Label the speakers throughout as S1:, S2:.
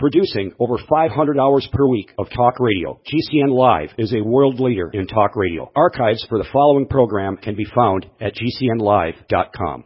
S1: Producing over 500 hours per week of talk radio, GCN Live is a world leader in talk radio. Archives for the following program can be found at GCNlive.com.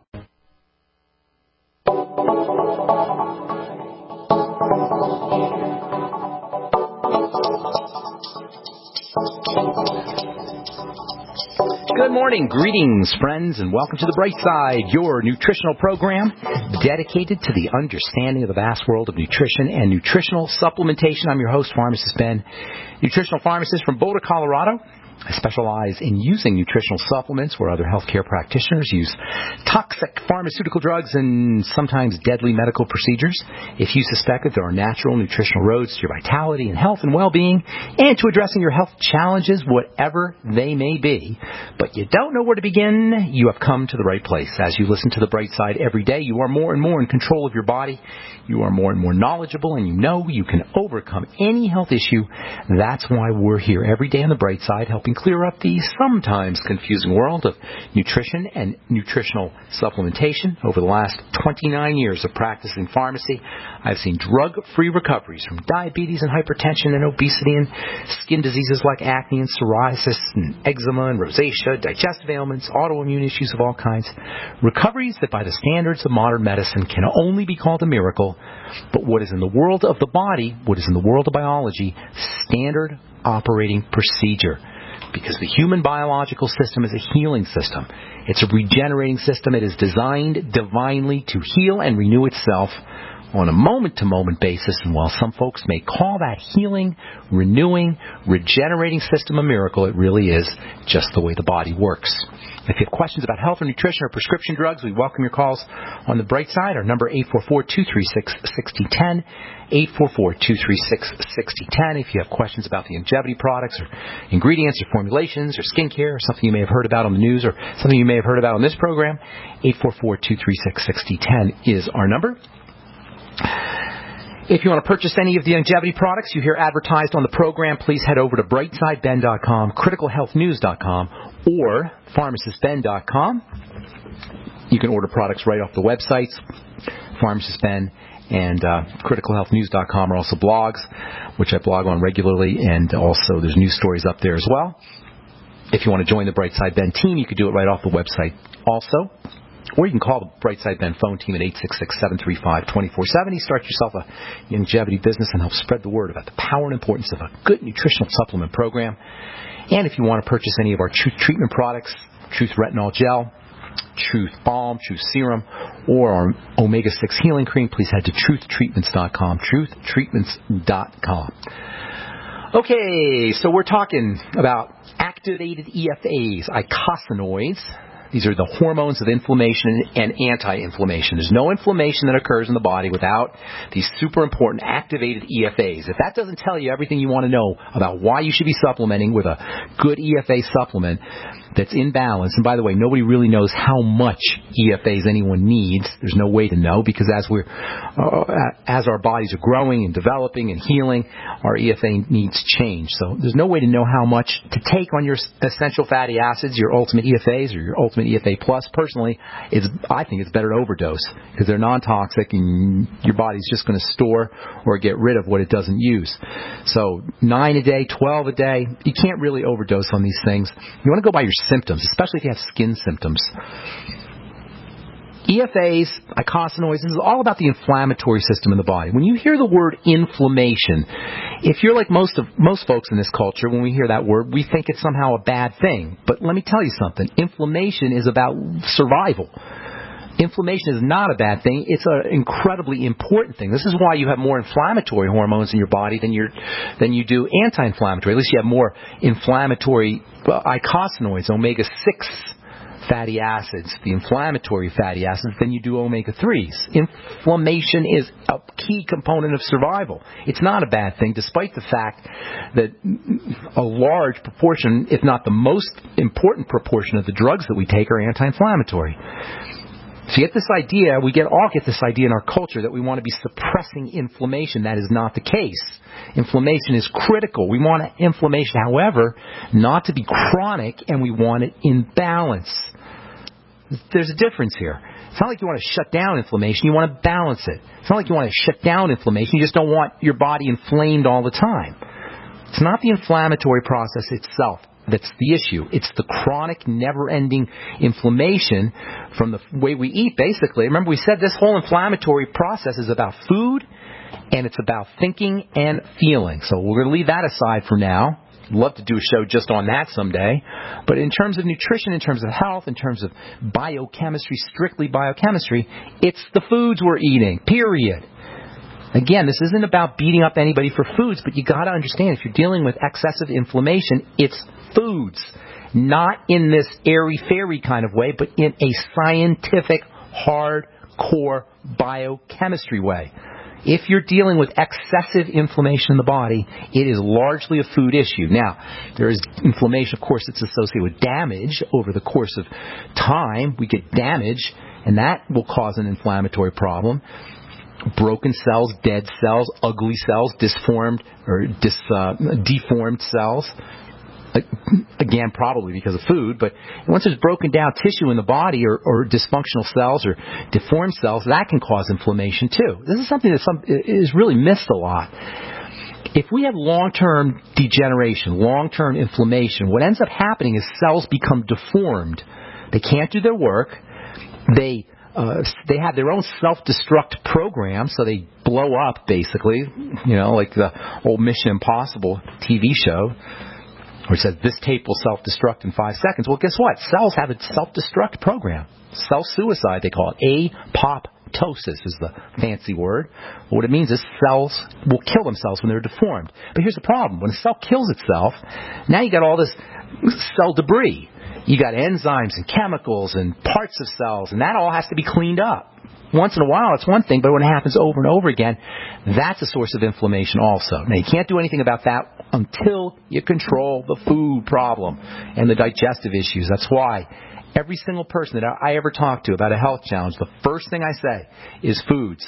S2: Good morning, greetings, friends, and welcome to The Bright Side, your nutritional program dedicated to the understanding of the vast world of nutrition and nutritional supplementation. I'm your host, Pharmacist Ben, nutritional pharmacist from Boulder, Colorado. I specialize in using nutritional supplements where other healthcare practitioners use toxic pharmaceutical drugs and sometimes deadly medical procedures. If you suspect that there are natural nutritional roads to your vitality and health and well-being and to addressing your health challenges, whatever they may be, but you don't know where to begin, you have come to the right place. As you listen to The Bright Side every day, you are more and more in control of your body. You are more and more knowledgeable, and you know you can overcome any health issue. That's why we're here every day on The Bright Side, helping clear up the sometimes confusing world of nutrition and nutritional supplementation. Over the last 29 years of practicing pharmacy, I've seen drug-free recoveries from diabetes and hypertension and obesity and skin diseases like acne and psoriasis and eczema and rosacea, digestive ailments, autoimmune issues of all kinds. Recoveries that by the standards of modern medicine can only be called a miracle, but what is in the world of the body, what is in the world of biology, standard operating procedure. Because the human biological system is a healing system. It's a regenerating system. It is designed divinely to heal and renew itself on a moment-to-moment basis. And while some folks may call that healing, renewing, regenerating system a miracle, it really is just the way the body works. If you have questions about health or nutrition or prescription drugs, we welcome your calls on The Bright Side. Our number 844-236-6010, 844-236-6010. If you have questions about the longevity products or ingredients or formulations or skincare or something you may have heard about on the news or something you may have heard about on this program, 844-236-6010 is our number. If you want to purchase any of the longevity products you hear advertised on the program, please head over to brightsideben.com, criticalhealthnews.com, or pharmacistben.com. You can order products right off the websites. Pharmacist Ben and criticalhealthnews.com are also blogs, which I blog on regularly, and also there's news stories up there as well. If you want to join the Brightside Ben team, you can do it right off the website also. Or you can call the Brightside Ben phone team at 866-735-2470. Start yourself a longevity business and help spread the word about the power and importance of a good nutritional supplement program. And if you want to purchase any of our Truth Treatment products, Truth Retinol Gel, Truth Balm, Truth Serum, or our Omega-6 Healing Cream, please head to truthtreatments.com, truthtreatments.com. Okay, so we're talking about activated EFAs, eicosanoids. These are the hormones of inflammation and anti-inflammation. There's no inflammation that occurs in the body without these super important activated EFAs. If that doesn't tell you everything you want to know about why you should be supplementing with a good EFA supplement that's in balance, and by the way, nobody really knows how much EFAs anyone needs. There's no way to know because as our bodies are growing and developing and healing, our EFA needs change. So there's no way to know how much to take on your essential fatty acids, your ultimate EFAs or your ultimate EFA plus. Personally, I think it's better to overdose because they're non-toxic and your body's just going to store or get rid of what it doesn't use. So 9 a day, 12 a day, you can't really overdose on these things. You want to go by your symptoms, especially if you have skin symptoms. EFAs, eicosanoids, this is all about the inflammatory system in the body. When you hear the word inflammation, if you're like most folks in this culture, when we hear that word, we think it's somehow a bad thing. But let me tell you something. Inflammation is about survival. Inflammation is not a bad thing. It's an incredibly important thing. This is why you have more inflammatory hormones in your body than you do anti-inflammatory. At least you have more inflammatory eicosanoids, omega-6 fatty acids, the inflammatory fatty acids, than you do omega-3s. Inflammation is a key component of survival. It's not a bad thing, despite the fact that a large proportion, if not the most important proportion of the drugs that we take are anti-inflammatory. So you get this idea, we all get this idea in our culture that we want to be suppressing inflammation. That is not the case. Inflammation is critical. We want inflammation, however, not to be chronic, and we want it in balance. There's a difference here. It's not like you want to shut down inflammation. You want to balance it. It's not like you want to shut down inflammation. You just don't want your body inflamed all the time. It's not the inflammatory process itself that's the issue. It's the chronic, never-ending inflammation from the way we eat, basically. Remember, we said this whole inflammatory process is about food, and it's about thinking and feeling. So we're going to leave that aside for now. I'd love to do a show just on that someday. But in terms of nutrition, in terms of health, in terms of biochemistry, strictly biochemistry, it's the foods we're eating, period. Again, this isn't about beating up anybody for foods, but you got to understand, if you're dealing with excessive inflammation, it's foods. Not in this airy-fairy kind of way, but in a scientific, hardcore biochemistry way. If you're dealing with excessive inflammation in the body, it is largely a food issue. Now, there is inflammation, of course, that's associated with damage over the course of time. We get damage, and that will cause an inflammatory problem. Broken cells, dead cells, ugly cells, deformed cells. Again, probably because of food, but once there's broken down tissue in the body or dysfunctional cells or deformed cells, that can cause inflammation too. This is something that is really missed a lot. If we have long-term degeneration, long-term inflammation, what ends up happening is cells become deformed. They can't do their work. They have their own self-destruct program, so they blow up, basically, like the old Mission Impossible TV show, where it says, this tape will self-destruct in 5 seconds. Well, guess what? Cells have a self-destruct program. Cell suicide, they call it. Apoptosis is the fancy word. What it means is cells will kill themselves when they're deformed. But here's the problem. When a cell kills itself, now you got all this cell debris. You got enzymes and chemicals and parts of cells, and that all has to be cleaned up. Once in a while, it's one thing, but when it happens over and over again, that's a source of inflammation also. Now, you can't do anything about that until you control the food problem and the digestive issues. That's why every single person that I ever talk to about a health challenge, the first thing I say is foods,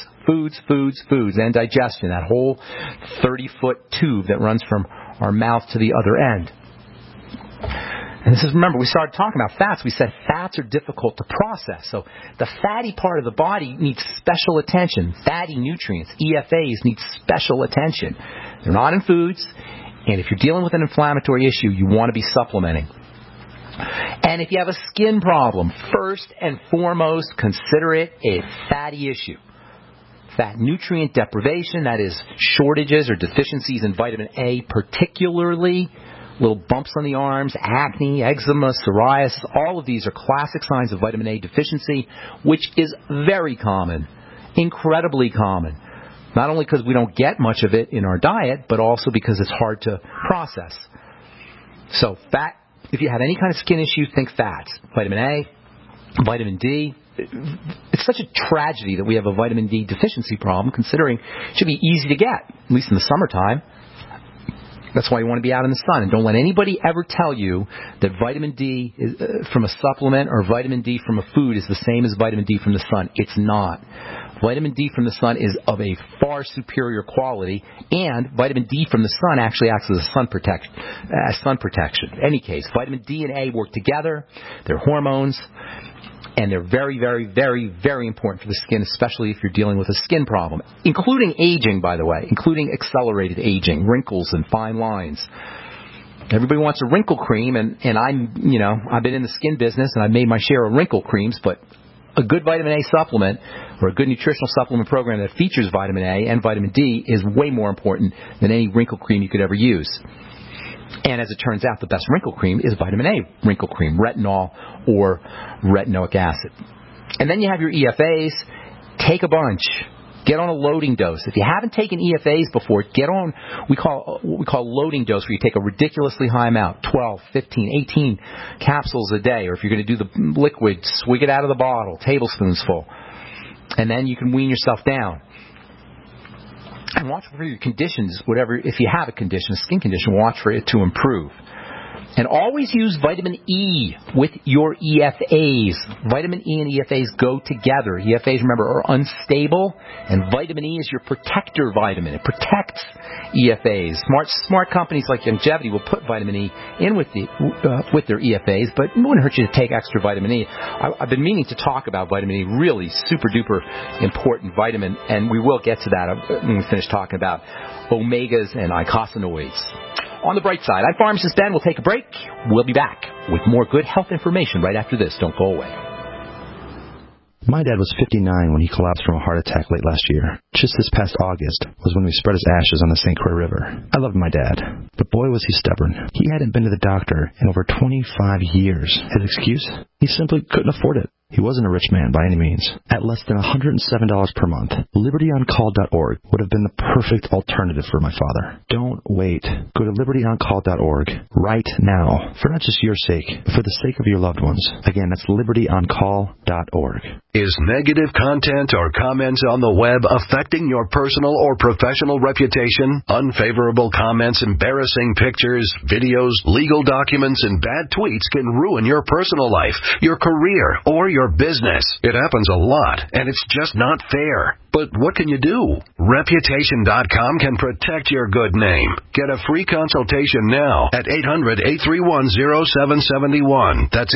S2: and digestion, that whole 30-foot tube that runs from our mouth to the other end. And this is, remember, we started talking about fats. We said fats are difficult to process. So the fatty part of the body needs special attention. Fatty nutrients, EFAs, need special attention. They're not in foods. And if you're dealing with an inflammatory issue, you want to be supplementing. And if you have a skin problem, first and foremost, consider it a fatty issue. Fat nutrient deprivation, that is shortages or deficiencies in vitamin A particularly. Little bumps on the arms, acne, eczema, psoriasis, all of these are classic signs of vitamin A deficiency, which is very common, incredibly common. Not only because we don't get much of it in our diet, but also because it's hard to process. So fat, if you have any kind of skin issue, think fats. Vitamin A, vitamin D. It's such a tragedy that we have a vitamin D deficiency problem, considering it should be easy to get, at least in the summertime. That's why you want to be out in the sun. And don't let anybody ever tell you that vitamin D from a supplement or vitamin D from a food is the same as vitamin D from the sun. It's not. Vitamin D from the sun is of a far superior quality, and vitamin D from the sun actually acts as a sun protection. In any case, vitamin D and A work together. They're hormones. And they're very, very, very, very important for the skin, especially if you're dealing with a skin problem, including aging, by the way, including accelerated aging, wrinkles and fine lines. Everybody wants a wrinkle cream, and I've been in the skin business, and I've made my share of wrinkle creams, but a good vitamin A supplement or a good nutritional supplement program that features vitamin A and vitamin D is way more important than any wrinkle cream you could ever use. And as it turns out, the best wrinkle cream is vitamin A wrinkle cream, retinol or retinoic acid. And then you have your EFAs. Take a bunch. Get on a loading dose. If you haven't taken EFAs before, get on what we call loading dose, where you take a ridiculously high amount, 12, 15, 18 capsules a day. Or if you're going to do the liquid, swig it out of the bottle, tablespoons full. And then you can wean yourself down. And watch for your conditions, whatever, if you have a condition, a skin condition, watch for it to improve. And always use vitamin E with your EFAs. Vitamin E and EFAs go together. EFAs, remember, are unstable, and vitamin E is your protector vitamin. It protects EFAs. Smart companies like Youngevity will put vitamin E in with their EFAs, but it wouldn't hurt you to take extra vitamin E. I've been meaning to talk about vitamin E, really super-duper important vitamin, and we will get to that when we finish talking about omegas and eicosanoids. On the bright side, I'm Pharmacist Ben. We'll take a break. We'll be back with more good health information right after this. Don't go away.
S3: My dad was 59 when he collapsed from a heart attack late last year. Just this past August was when we spread his ashes on the St. Croix River. I loved my dad, but boy was he stubborn. He hadn't been to the doctor in over 25 years. His excuse? He simply couldn't afford it. He wasn't a rich man by any means. At less than $107 per month, LibertyOnCall.org would have been the perfect alternative for my father. Don't wait. Go to LibertyOnCall.org right now, for not just your sake, but for the sake of your loved ones. Again, that's LibertyOnCall.org.
S4: Is negative content or comments on the web affecting your personal or professional reputation? Unfavorable comments, embarrassing pictures, videos, legal documents, and bad tweets can ruin your personal life, your career, or your business. It happens a lot, and it's just not fair. But what can you do? Reputation.com can protect your good name. Get a free consultation now at 800-831-0771. That's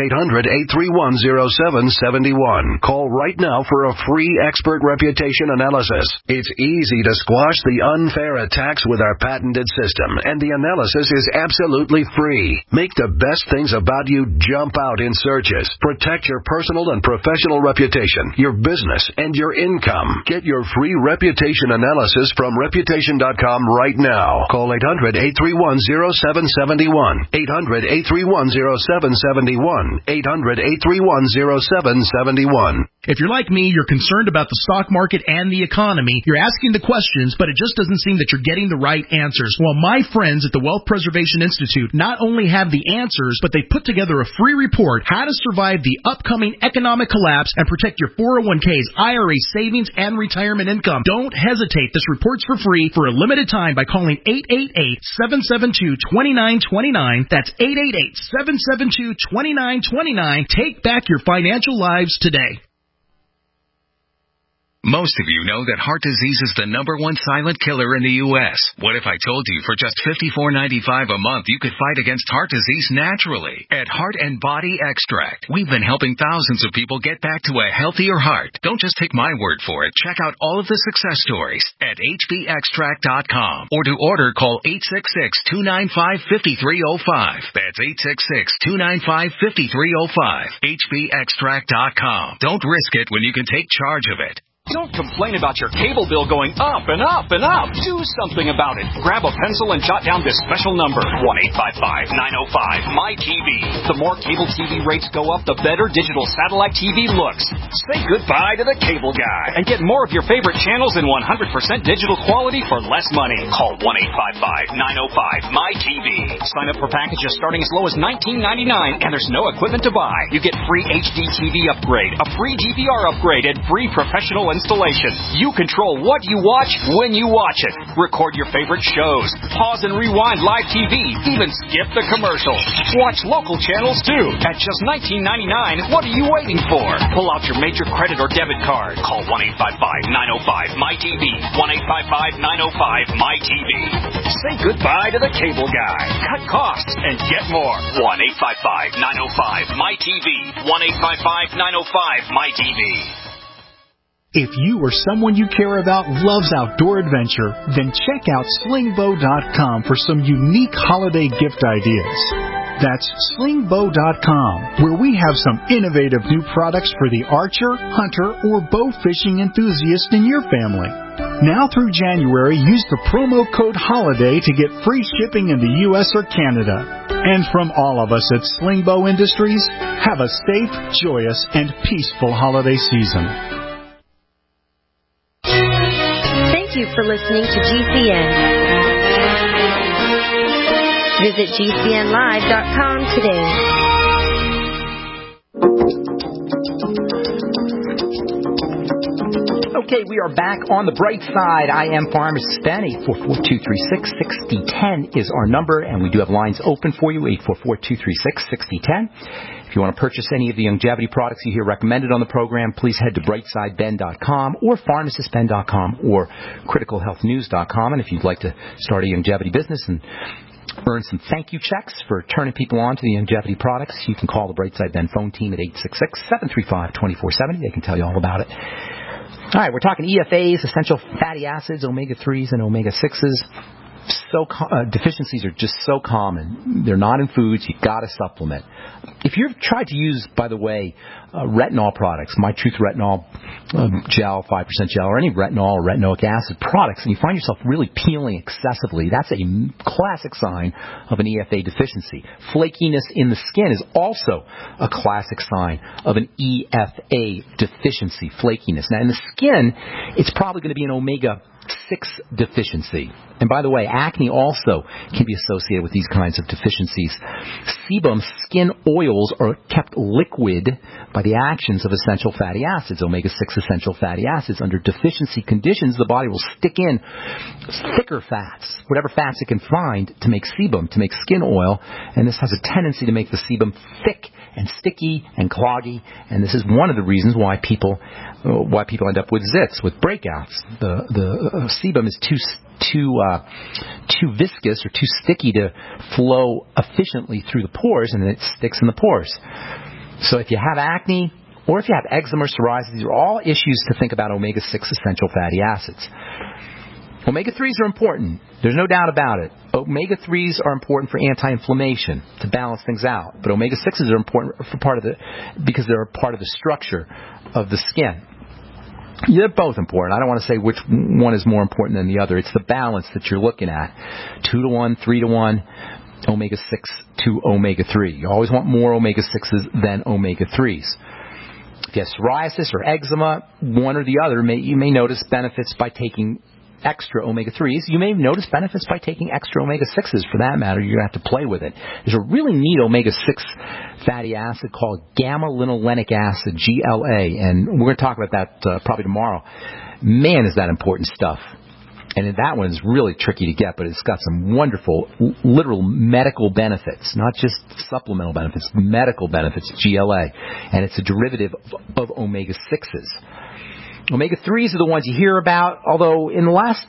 S4: 800-831-0771. Call right now for a free expert reputation analysis. It's easy to squash the unfair attacks with our patented system, and the analysis is absolutely free. Make the best things about you jump out in searches. Protect your personal and professional reputation, your business, and your income. Get your free reputation analysis from Reputation.com right now. Call 800-831-0771. 800-831-0771. 800-831-0771.
S5: If you're like me, you're concerned about the stock market and the economy. You're asking the questions, but it just doesn't seem that you're getting the right answers. Well, my friends at the Wealth Preservation Institute not only have the answers, but they put together a free report, How to Survive the Upcoming Economic Collapse and Protect Your 401ks, IRA savings, and retirement income. Don't hesitate. This report's for free for a limited time by calling 888-772-2929. That's 888-772-2929. Take back your financial lives today.
S6: Most of you know that heart disease is the #1 silent killer in the U.S. What if I told you for just $54.95 a month you could fight against heart disease naturally? At Heart and Body Extract, we've been helping thousands of people get back to a healthier heart. Don't just take my word for it. Check out all of the success stories at hbextract.com. Or to order, call 866-295-5305. That's 866-295-5305. hbextract.com. Don't risk it when you can take charge of it.
S7: Don't complain about your cable bill going up and up and up. Do something about it. Grab a pencil and jot down this special number, 1-855-905-MY-TV. The more cable TV rates go up, the better digital satellite TV looks. Say goodbye to the cable guy and get more of your favorite channels in 100% digital quality for less money. Call 1-855-905-MY-TV. Sign up for packages starting as low as $19.99, and there's no equipment to buy. You get free HD TV upgrade, a free DVR upgrade, and free professional installation. You control what you watch when you watch it. Record your favorite shows. Pause and rewind live TV. Even skip the commercials. Watch local channels too. At just $19.99, what are you waiting for? Pull out your major credit or debit card. Call 1-855-905-MY-TV. 1-855-905-MY-TV. Say goodbye to the cable guy. Cut costs and get more. 1-855-905-MY-TV. 1-855-905-MY-TV.
S5: If you or someone you care about loves outdoor adventure, then check out slingbow.com for some unique holiday gift ideas. That's slingbow.com, where we have some innovative new products for the archer, hunter, or bow fishing enthusiast in your family. Now through January, use the promo code HOLIDAY to get free shipping in the U.S. or Canada. And from all of us at Slingbow Industries, have a safe, joyous, and peaceful holiday season.
S8: Thank you for listening to GCN. Visit GCNlive.com today.
S2: Okay, we are back on the bright side. I am Pharmacist Ben. 844-236-6010 is our number, and we do have lines open for you, 844-236-6010. If you want to purchase any of the longevity products you hear recommended on the program, please head to brightsideben.com or pharmacistben.com or criticalhealthnews.com. And if you'd like to start a longevity business and earn some thank you checks for turning people on to the longevity products, you can call the Brightside Ben phone team at 866-735-2470. They can tell you all about it. All right, we're talking EFAs, essential fatty acids, omega-3s, and omega-6s. Deficiencies are just so common. They're not in foods. You've got to supplement. If you've tried to use, by the way, retinol products, My Truth Retinol Gel, 5% gel, or any retinol or retinoic acid products, and you find yourself really peeling excessively, that's a classic sign of an EFA deficiency. Flakiness in the skin is also a classic sign of an EFA deficiency, flakiness. Now, in the skin, it's probably going to be an omega-6 deficiency. And by the way, acne also can be associated with these kinds of deficiencies. Sebum skin oils are kept liquid by the actions of essential fatty acids, omega-6 essential fatty acids. Under deficiency conditions, the body will stick in thicker fats, whatever fats it can find, to make sebum, to make skin oil. And this has a tendency to make the sebum thick and sticky and cloggy. And this is one of the reasons why people end up with zits, with breakouts. The sebum is too viscous or too sticky to flow efficiently through the pores, and it sticks in the pores. So if you have acne or if you have eczema or psoriasis, these are all issues to think about omega-6 essential fatty acids. Omega-3s are important. There's no doubt about it. Omega-3s are important for anti-inflammation, to balance things out. But omega-6s are important because they're a part of the structure of the skin. They're both important. I don't want to say which one is more important than the other. It's the balance that you're looking at. 2-to-1, 3-to-1, omega-6 to omega-3. You always want more omega-6s than omega-3s. If you have psoriasis or eczema, one or the other, you may notice benefits by taking extra omega-3s. You may notice benefits by taking extra omega-6s. For that matter, you're going to have to play with it. There's a really neat omega-6 fatty acid called gamma-linolenic acid, GLA, and we're going to talk about that probably tomorrow. Man, is that important stuff. And that one is really tricky to get, but it's got some wonderful, literal medical benefits, not just supplemental benefits, medical benefits, GLA. And it's a derivative of omega-6s. Omega-3s are the ones you hear about, although in the last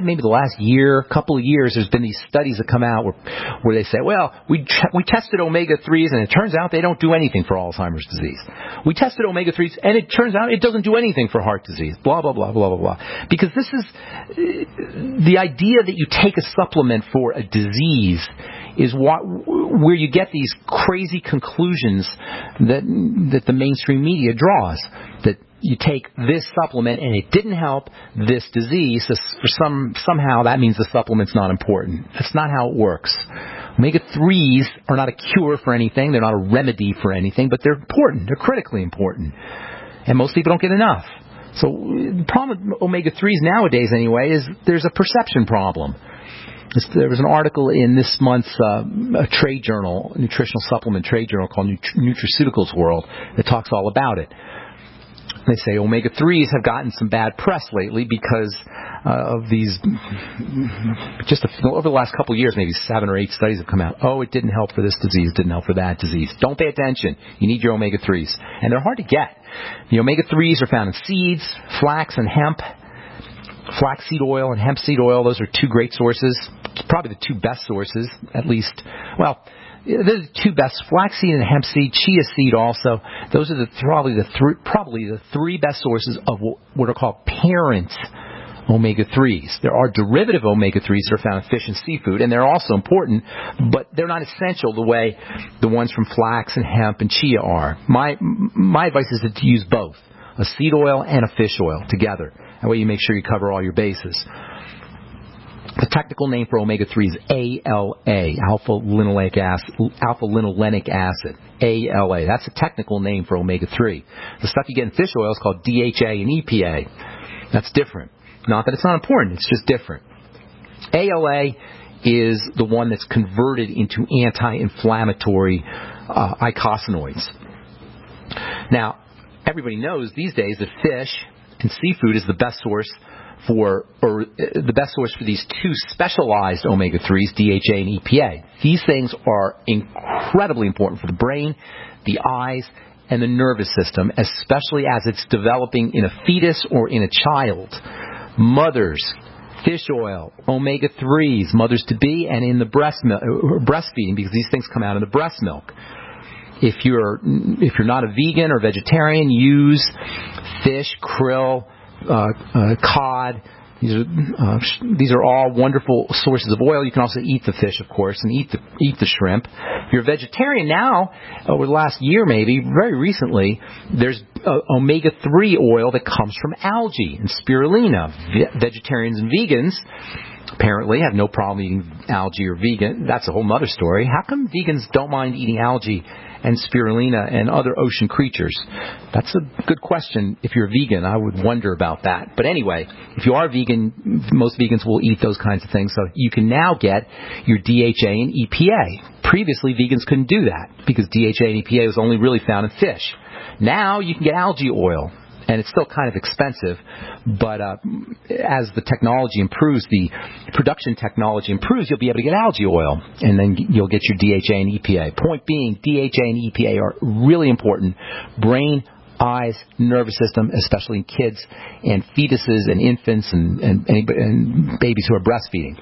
S2: couple of years, there's been these studies that come out where they say, well, we tested omega-3s and it turns out they don't do anything for Alzheimer's disease. We tested omega-3s and it turns out it doesn't do anything for heart disease, blah, blah, blah, blah, blah, blah. Because this is the idea that you take a supplement for a disease is where you get these crazy conclusions that the mainstream media draws, that you take this supplement and it didn't help this disease, so somehow that means the supplement's not important. That's not how it works. Omega-3s are not a cure for anything. They're not a remedy for anything, but they're important. They're critically important. And most people don't get enough. So the problem with omega-3s nowadays, anyway, is there's a perception problem. There was an article in this month's a trade journal, a nutritional supplement trade journal called Nutraceuticals World, that talks all about it. They say omega-3s have gotten some bad press lately because of these, over the last couple of years, maybe 7 or 8 studies have come out. Oh, it didn't help for this disease, didn't help for that disease. Don't pay attention. You need your omega-3s. And they're hard to get. The omega-3s are found in seeds, flax and hemp. Flaxseed oil and hemp seed oil, those are 2 great sources. Probably the 2 best sources, at least. Well, they're the 2 best, flaxseed and hemp seed, chia seed also. Those are probably the 3 best sources of what are called parent omega-3s. There are derivative omega-3s that are found in fish and seafood, and they're also important, but they're not essential the way the ones from flax and hemp and chia are. My advice is to use both, a seed oil and a fish oil together. That way you make sure you cover all your bases. The technical name for omega-3 is ALA, alpha-linolenic acid. ALA. That's a technical name for omega-3. The stuff you get in fish oil is called DHA and EPA. That's different. Not that it's not important, it's just different. ALA is the one that's converted into anti-inflammatory eicosanoids. Now, everybody knows these days that fish And seafood is the best source for these two specialized omega-3s, DHA and EPA. These things are incredibly important for the brain, the eyes, and the nervous system, especially as it's developing in a fetus or in a child. Mothers, fish oil, omega-3s, mothers-to-be, and in the breastfeeding, because these things come out in the breast milk. If you're not a vegan or vegetarian, use fish, krill, cod. These are all wonderful sources of oil. You can also eat the fish, of course, and eat the shrimp. If you're a vegetarian now, over the last year maybe, very recently, there's omega-3 oil that comes from algae and spirulina. Vegetarians and vegans apparently have no problem eating algae or vegan. That's a whole other story. How come vegans don't mind eating algae and spirulina and other ocean creatures? That's a good question. If you're a vegan, I would wonder about that. But anyway, if you are vegan, most vegans will eat those kinds of things. So you can now get your DHA and EPA. Previously, vegans couldn't do that because DHA and EPA was only really found in fish. Now you can get algae oil. And it's still kind of expensive, but as the technology improves, the production technology improves, you'll be able to get algae oil, and then you'll get your DHA and EPA. Point being, DHA and EPA are really important. Brain, eyes, nervous system, especially in kids and fetuses and infants and babies who are breastfeeding.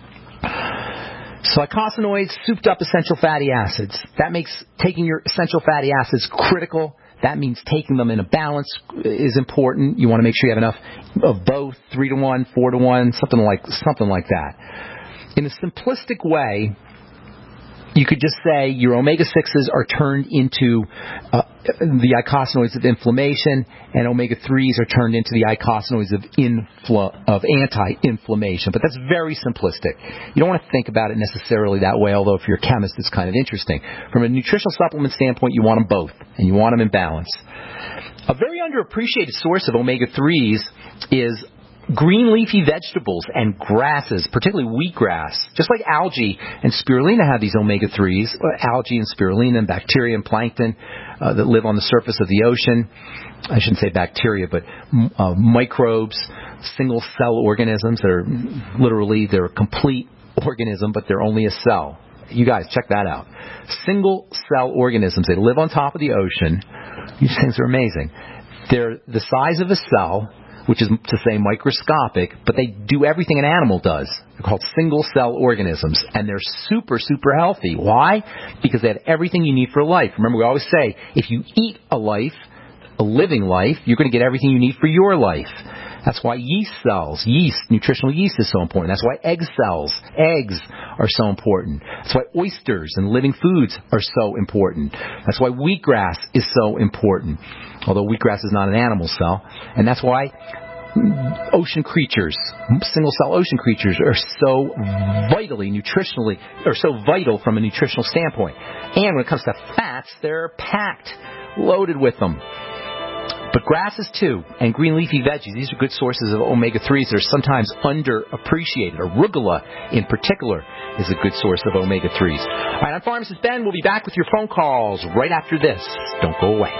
S2: So eicosanoids, souped up essential fatty acids. That makes taking your essential fatty acids critical. That means taking them in a balance is important. You want to make sure you have enough of both, 3-to-1, 4-to-1, something like that. In a simplistic way, you could just say your omega-6s are turned into the eicosanoids of inflammation, and omega-3s are turned into the eicosanoids of anti-inflammation. But that's very simplistic. You don't want to think about it necessarily that way, although if you're a chemist, it's kind of interesting. From a nutritional supplement standpoint, you want them both, and you want them in balance. A very underappreciated source of omega-3s is green leafy vegetables and grasses, particularly wheatgrass. Just like algae and spirulina have these omega-3s, algae and spirulina and bacteria and plankton that live on the surface of the ocean. I shouldn't say bacteria, but microbes, single-cell organisms that are literally, they're a complete organism, but they're only a cell. You guys, check that out. Single-cell organisms. They live on top of the ocean. These things are amazing. They're the size of a cell, which is to say microscopic, but they do everything an animal does. They're called single-cell organisms, and they're super, super healthy. Why? Because they have everything you need for life. Remember, we always say, if you eat a living life, you're going to get everything you need for your life. That's why nutritional yeast is so important. That's why eggs are so important. That's why oysters and living foods are so important. That's why wheatgrass is so important, although wheatgrass is not an animal cell. And that's why ocean creatures, single-cell ocean creatures, are so vital from a nutritional standpoint. And when it comes to fats, they're packed, loaded with them. But grasses, too, and green leafy veggies, these are good sources of omega-3s that are sometimes underappreciated. Arugula, in particular, is a good source of omega-3s. All right, I'm Pharmacist Ben. We'll be back with your phone calls right after this. Don't go away.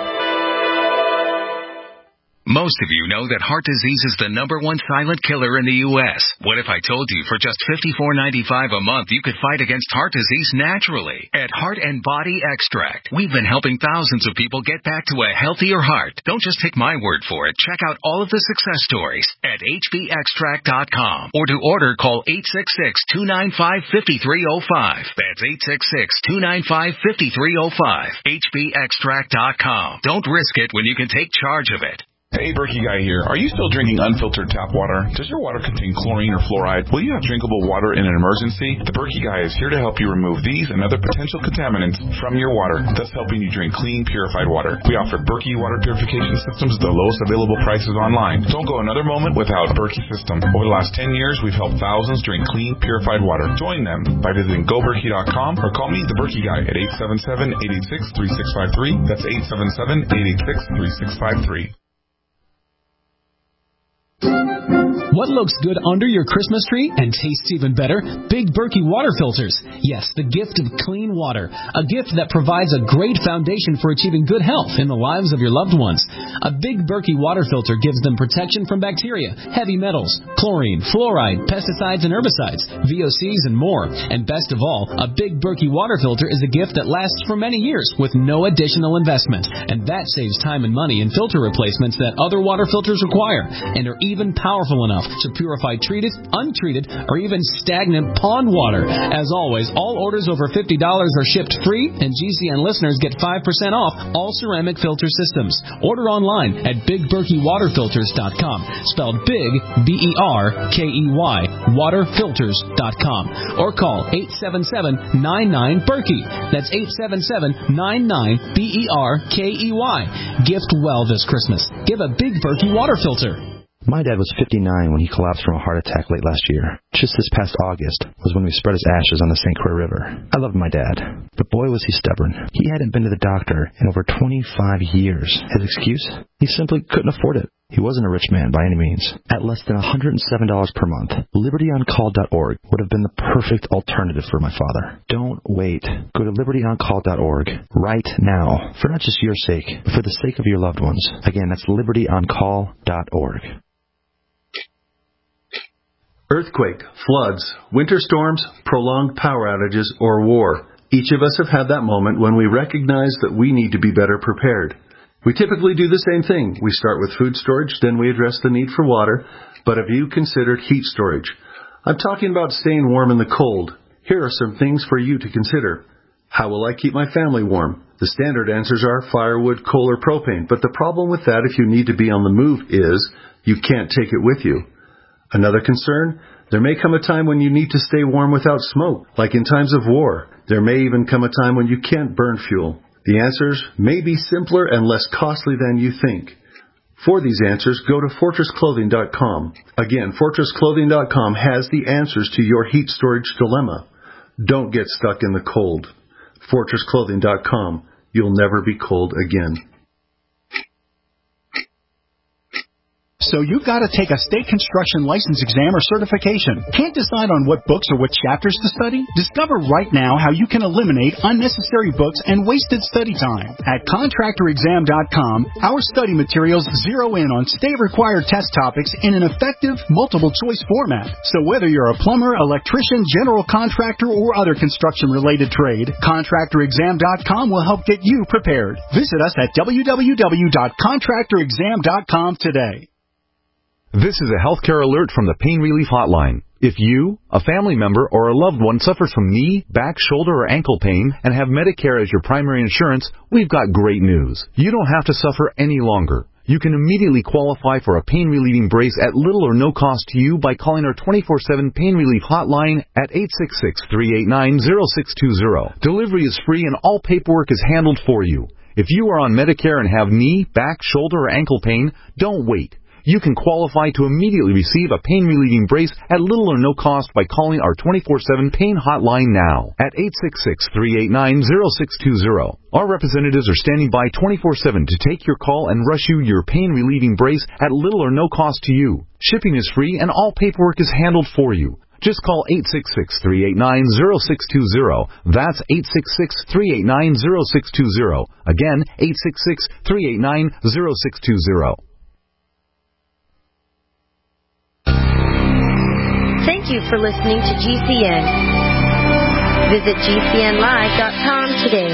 S6: Most of you know that heart disease is the #1 silent killer in the U.S. What if I told you for just $54.95 a month you could fight against heart disease naturally? At Heart and Body Extract, we've been helping thousands of people get back to a healthier heart. Don't just take my word for it. Check out all of the success stories at hbextract.com. Or to order, call 866-295-5305. That's 866-295-5305. hbextract.com. Don't risk it when you can take charge of it.
S9: Hey, Berkey Guy here. Are you still drinking unfiltered tap water? Does your water contain chlorine or fluoride? Will you have drinkable water in an emergency? The Berkey Guy is here to help you remove these and other potential contaminants from your water, thus helping you drink clean, purified water. We offer Berkey water purification systems at the lowest available prices online. Don't go another moment without Berkey system. Over the last 10 years, we've helped thousands drink clean, purified water. Join them by visiting goberkey.com or call me, the Berkey Guy, at 877-886-3653. That's 877-886-3653.
S10: what looks good under your Christmas tree and tastes even better? Big Berkey water filters. Yes, the gift of clean water. A gift that provides a great foundation for achieving good health in the lives of your loved ones. A Big Berkey water filter gives them protection from bacteria, heavy metals, chlorine, fluoride, pesticides and herbicides, VOCs and more. And best of all, a Big Berkey water filter is a gift that lasts for many years with no additional investment. And that saves time and money in filter replacements that other water filters require, and are even powerful enough to purify treated, untreated, or even stagnant pond water. As always, all orders over $50 are shipped free, and GCN listeners get 5% off all ceramic filter systems. Order online at BigBerkeyWaterFilters.com, spelled Big, B-E-R-K-E-Y, waterfilters.com, or call 877-99-BERKEY. That's 877-99-BERKEY. Gift well this Christmas. Give a Big Berkey water filter.
S3: My dad was 59 when he collapsed from a heart attack late last year. Just this past August was when we spread his ashes on the St. Croix River. I loved my dad, but boy was he stubborn. He hadn't been to the doctor in over 25 years. His excuse? He simply couldn't afford it. He wasn't a rich man by any means. At less than $107 per month, LibertyOnCall.org would have been the perfect alternative for my father. Don't wait. Go to LibertyOnCall.org right now, for not just your sake, but for the sake of your loved ones. Again, that's LibertyOnCall.org.
S11: Earthquake, floods, winter storms, prolonged power outages, or war. Each of us have had that moment when we recognize that we need to be better prepared. We typically do the same thing. We start with food storage, then we address the need for water. But have you considered heat storage? I'm talking about staying warm in the cold. Here are some things for you to consider. How will I keep my family warm? The standard answers are firewood, coal, or propane. But the problem with that if you need to be on the move is you can't take it with you. Another concern, there may come a time when you need to stay warm without smoke, like in times of war. There may even come a time when you can't burn fuel. The answers may be simpler and less costly than you think. For these answers, go to FortressClothing.com. Again, FortressClothing.com has the answers to your heat storage dilemma. Don't get stuck in the cold. FortressClothing.com. You'll never be cold again.
S5: So you've got to take a state construction license exam or certification. Can't decide on what books or what chapters to study? Discover right now how you can eliminate unnecessary books and wasted study time. At ContractorExam.com, our study materials zero in on state-required test topics in an effective, multiple-choice format. So whether you're a plumber, electrician, general contractor, or other construction-related trade, ContractorExam.com will help get you prepared. Visit us at www.ContractorExam.com today.
S12: This is a healthcare alert from the Pain Relief Hotline. If you, a family member, or a loved one suffers from knee, back, shoulder, or ankle pain and have Medicare as your primary insurance, we've got great news. You don't have to suffer any longer. You can immediately qualify for a pain-relieving brace at little or no cost to you by calling our 24/7 Pain Relief Hotline at 866-389-0620. Delivery is free and all paperwork is handled for you. If you are on Medicare and have knee, back, shoulder, or ankle pain, don't wait. You can qualify to immediately receive a pain-relieving brace at little or no cost by calling our 24/7 Pain Hotline now at 866-389-0620. Our representatives are standing by 24/7 to take your call and rush you your pain-relieving brace at little or no cost to you. Shipping is free and all paperwork is handled for you. Just call 866-389-0620. That's 866-389-0620. Again, 866-389-0620.
S8: Thank you for listening to GCN. Visit GCNlive.com today.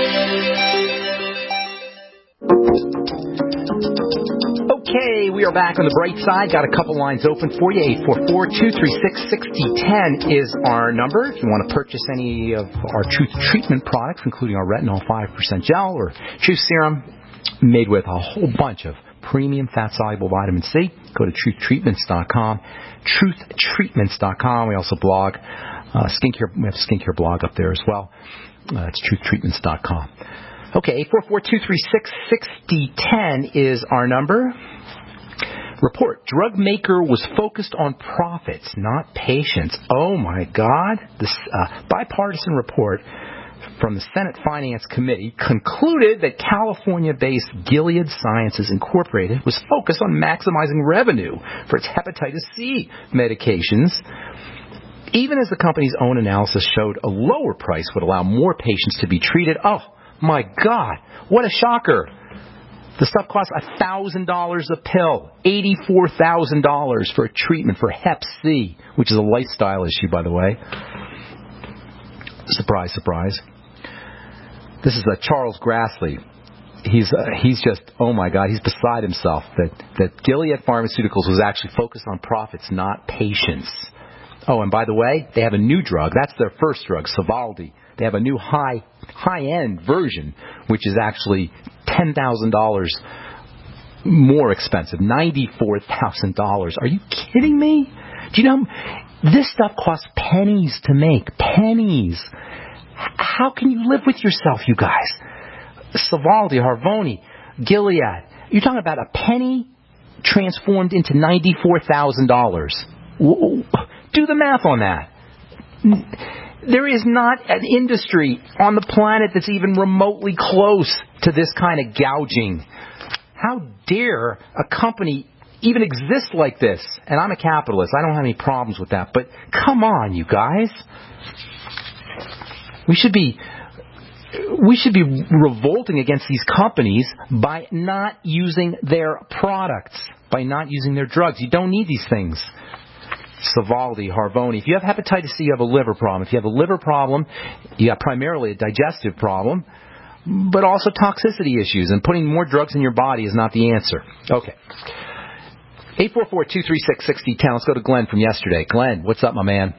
S2: Okay, we are back on the bright side. Got a couple lines open for you. 844-236-6010 is our number. If you want to purchase any of our Truth Treatment products, including our Retinol 5% gel or Truth Serum, made with a whole bunch of premium fat-soluble vitamin C, go to truthtreatments.com. Truthtreatments.com. We also blog skincare. We have a skincare blog up there as well. It's truthtreatments.com. Okay, 844-236-6010 is our number. Report: drug maker was focused on profits, not patients. Oh my God! This bipartisan report from the Senate Finance Committee concluded that California-based Gilead Sciences Incorporated was focused on maximizing revenue for its hepatitis C medications, even as the company's own analysis showed a lower price would allow more patients to be treated. Oh, my God, what a shocker. The stuff costs $1,000 a pill, $84,000 for a treatment for Hep C, which is a lifestyle issue, by the way. Surprise, surprise. This is Charles Grassley. He's just, oh my God, he's beside himself that Gilead Pharmaceuticals was actually focused on profits, not patients. Oh, and by the way, they have a new drug. That's their first drug, Sovaldi. They have a new high-end version, which is actually $10,000 more expensive, $94,000. Are you kidding me? Do you know, this stuff costs pennies to make, pennies. How can you live with yourself, you guys? Sovaldi, Harvoni, Gilead. You're talking about a penny transformed into $94,000. Do the math on that. There is not an industry on the planet that's even remotely close to this kind of gouging. How dare a company even exist like this? And I'm a capitalist. I don't have any problems with that. But come on, you guys. We should be revolting against these companies by not using their products, by not using their drugs. You don't need these things. Sovaldi, Harvoni. If you have hepatitis C, you have a liver problem. If you have a liver problem, you have primarily a digestive problem, but also toxicity issues. And putting more drugs in your body is not the answer. Okay. 844-236-6010. Let's go to Glenn from yesterday. Glenn, what's up, my man?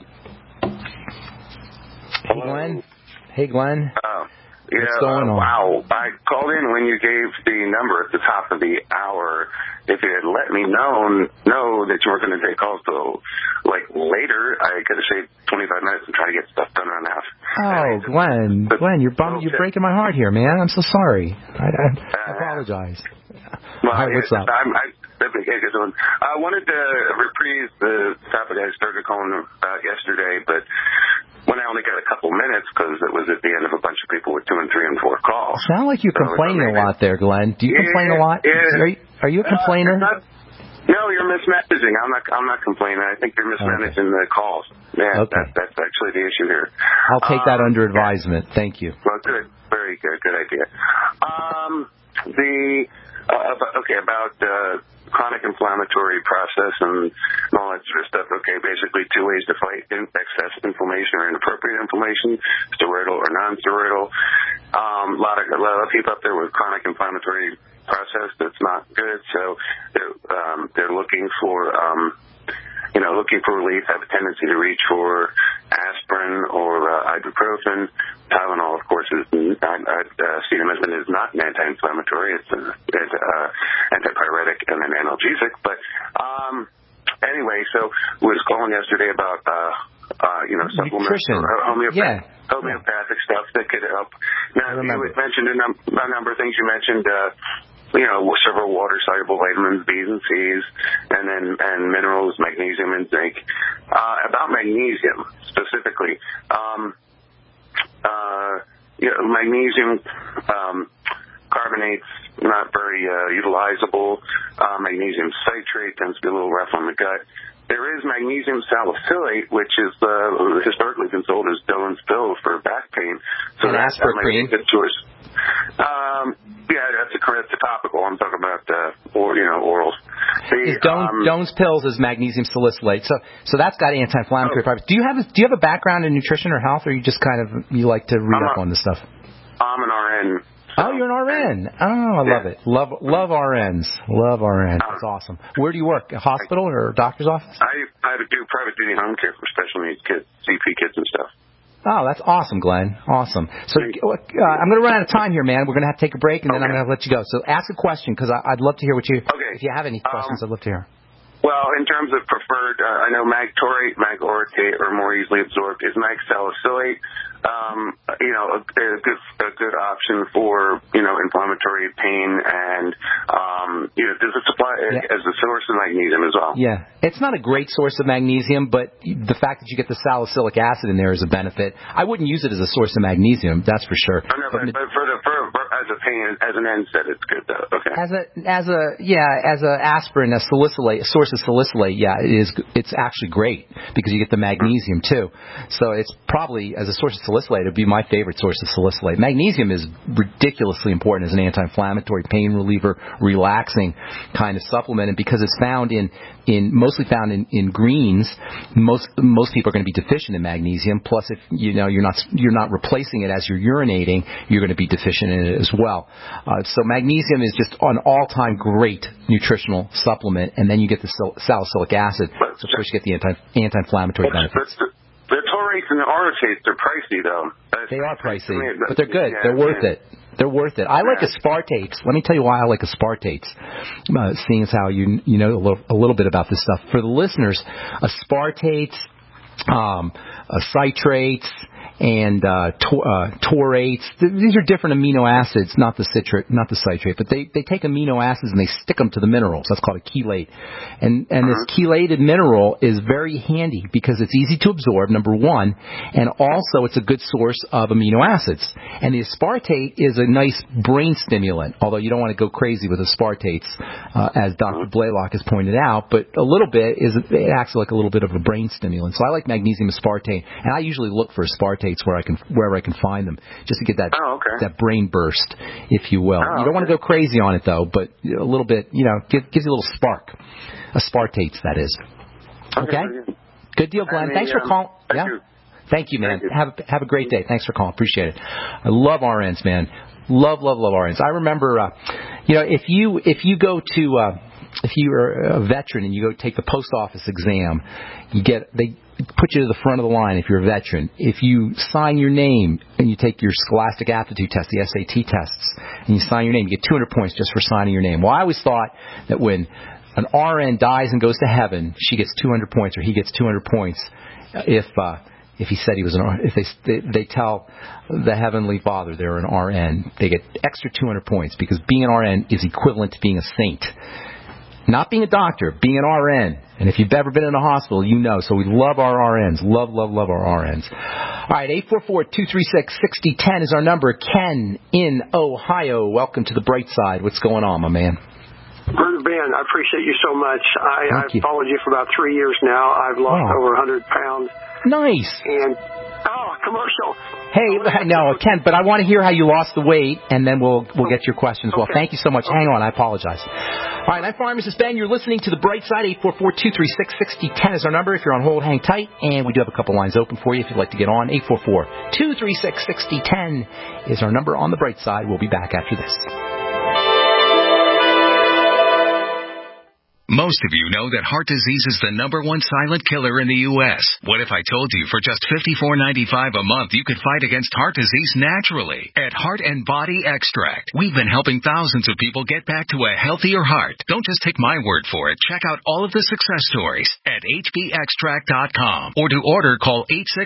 S2: Hey, Glenn. Hey, Glenn. What's going on?
S13: Wow. I called in when you gave the number at the top of the hour. If you had let me know that you were going to take calls till, later, I could have saved 25 minutes and try to get stuff done around the house.
S2: Oh, Glenn, you're breaking my heart here, man. I'm so sorry. I apologize.
S13: Well,
S2: Hi, what's up?
S13: I wanted to reprise the topic I started calling about yesterday, but when I only got a couple minutes because it was at the end of a bunch of people with 2 and 3 and 4 calls.
S2: Sound like you're complaining a lot there, Glenn. Do you complain a lot? Are you a complainer?
S13: No, you're mismanaging. I'm not complaining. I think you're mismanaging the calls. Yeah, okay. That's actually the issue here.
S2: I'll take that under advisement. Thank you.
S13: Well, good. Very good. Good idea. About chronic inflammatory process and all that sort of stuff. Okay, basically 2 ways to fight excess inflammation or inappropriate inflammation, steroidal or non-steroidal. A lot of people up there with chronic inflammatory process that's not good, so they're looking for relief, have a tendency to reach for aspirin or ibuprofen. Tylenol, of course, acetaminophen is not an anti-inflammatory. It's an antipyretic and an analgesic. But anyway, so we was calling yesterday about supplements or homeopathic stuff that could help. Now, you had mentioned a number of things. You mentioned several water-soluble vitamins, B's and C's, and minerals, magnesium and zinc. About magnesium specifically, magnesium carbonate's not very utilizable. Magnesium citrate tends to be a little rough on the gut. There is magnesium salicylate, which is historically been sold as Dillon's pill for back pain. So that might be a good choice. That's a topical. I'm talking about orals.
S2: Doan's pills is magnesium salicylate. So that's got anti-inflammatory properties. Do you have a background in nutrition or health, or you just you like to read up on this stuff?
S13: I'm an RN.
S2: Oh, you're an RN. Oh, I love it. Love RNs. Love RNs. That's awesome. Where do you work? A hospital or a doctor's office?
S13: I do private duty home care for special needs kids, CP kids and stuff.
S2: Oh, that's awesome, Glenn. Awesome. So I'm going to run out of time here, man. We're going to have to take a break, and then I'm going to let you go. So ask a question, because I'd love to hear if you have any questions, I'd love to hear.
S13: Well, in terms of preferred, I know Magtorate, Mag-Orotate are more easily absorbed. Is Mag-Salicylate, a good option for, inflammatory pain and, does it supply as a source of magnesium as well?
S2: Yeah. It's not a great source of magnesium, but the fact that you get the salicylic acid in there is a benefit. I wouldn't use it as a source of magnesium, that's for sure.
S13: I know, but as a pain, as an NSAID, it's good though. Okay.
S2: As a aspirin, a source of salicylate, it's actually great because you get the magnesium too. So it's probably, as a source of salicylate, it would be my favorite source of salicylate. Magnesium is ridiculously important as an anti-inflammatory, pain reliever, relaxing kind of supplement, and because it's mostly found in greens, most people are going to be deficient in magnesium. Plus, if you're not replacing it as you're urinating, you're going to be deficient in it as well. So magnesium is just an all-time great nutritional supplement, and then you get the salicylic acid. So of course you get the anti-inflammatory benefits.
S13: The Torates and the Orotates are pricey, though.
S2: They are pricey, but they're good. They're worth it. They're worth it. I like aspartates. Let me tell you why I like aspartates. Seeing as how you know a little bit about this stuff. For the listeners, aspartates, citrates, and torates. These are different amino acids, not the citrate, but they take amino acids and they stick them to the minerals. That's called a chelate. And this chelated mineral is very handy because it's easy to absorb, number one, and also it's a good source of amino acids. And the aspartate is a nice brain stimulant, although you don't want to go crazy with aspartates, as Dr. Blaylock has pointed out, but a little bit it acts like a little bit of a brain stimulant. So I like magnesium aspartate, and I usually look for aspartate wherever I can find them, just to get that brain burst, if you will. You don't want to go crazy on it though, but a little bit, gives you a little spark. Aspartates, that is. Okay? Good deal, Glenn. Thanks for calling. Thank you, man. Have a great day. Thanks for calling. Appreciate it. I love RNs, man. Love RNs. I remember, if you go to if you're a veteran and you go take the post office exam, they put you to the front of the line if you're a veteran. If you sign your name and you take your Scholastic Aptitude Test, the SAT tests, and you sign your name, you get 200 points just for signing your name. Well, I always thought that when an RN dies and goes to heaven, she gets 200 points or he gets 200 points if he said he was an RN. If they tell the Heavenly Father they're an RN, they get extra 200 points because being an RN is equivalent to being a saint. Not being a doctor, being an RN. And if you've ever been in a hospital, you know. So we love our RNs. Love our RNs. All right, 844-236-6010 is our number. Ken in Ohio. Welcome to the bright side. What's going on, my man?
S14: Brother Ben, I appreciate you so much. I've followed you for about 3 years now. I've lost over 100 pounds.
S2: Nice.
S14: And, commercial.
S2: Hey, no, Ken, but I want to hear how you lost the weight, and then we'll get your questions. Well, thank you so much. Hang on, I apologize. All right, I'm Pharmacist Ben. You're listening to The Bright Side. 844-236-6010 is our number. If you're on hold, hang tight, and we do have a couple lines open for you if you'd like to get on. 844-236-6010 is our number on The Bright Side. We'll be back after this.
S6: Most of you know that heart disease is the #1 silent killer in the U.S. What if I told you for just $54.95 a month you could fight against heart disease naturally? At Heart and Body Extract, we've been helping thousands of people get back to a healthier heart. Don't just take my word for it. Check out all of the success stories at hbextract.com. Or to order, call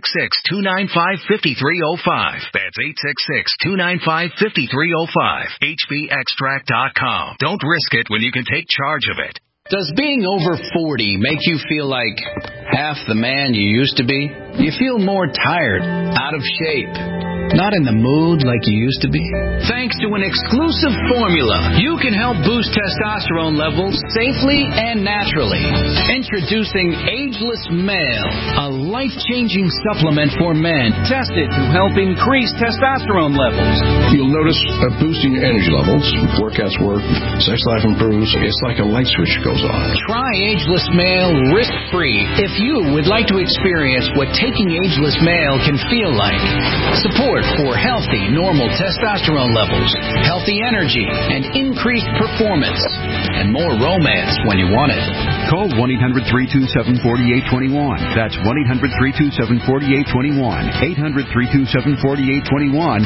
S6: 866-295-5305. That's 866-295-5305. hbextract.com. Don't risk it when you can take charge of it.
S15: Does being over 40 make you feel like half the man you used to be? Do you feel more tired, out of shape, not in the mood like you used to be? Thanks to an exclusive formula, you can help boost testosterone levels safely and naturally. Introducing Ageless Male, a life-changing supplement for men tested to help increase testosterone levels.
S16: You'll notice a boost in your energy levels. Workouts work, sex life improves. It's like a light switch goes on.
S15: Try Ageless Male risk-free if you would like to experience what taking Ageless Male can feel like. Support for healthy, normal testosterone levels, healthy energy, and increased performance, and more romance when you want it.
S17: Call 1-800-327-4821. That's 1-800-327-4821. 800-327-4821.